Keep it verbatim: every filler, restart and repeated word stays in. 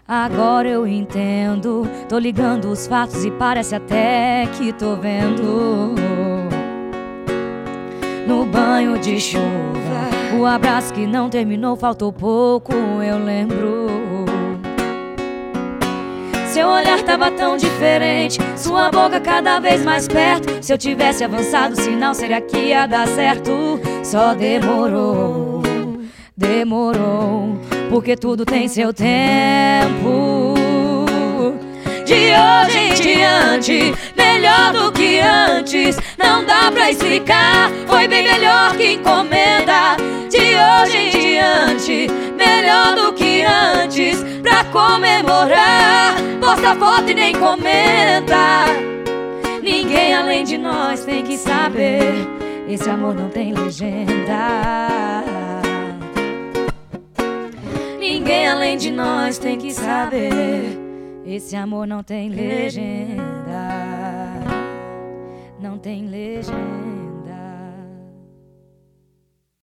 Agora eu entendo, tô ligando os fatos e parece até que tô vendo. No banho de chuva, o abraço que não terminou, faltou pouco, eu lembro. Seu olhar tava tão diferente, sua boca cada vez mais perto. Se eu tivesse avançado, o sinal seria que ia dar certo. Só demorou, demorou, porque tudo tem seu tempo. De hoje em diante, melhor do que antes, não dá pra explicar, foi bem melhor que encomenda. De hoje em diante, melhor do que antes, pra comemorar, posta foto e nem comenta. Ninguém além de nós tem que saber, esse amor não tem legenda. Ninguém além de nós tem que saber, esse amor não tem legenda. Não tem legenda.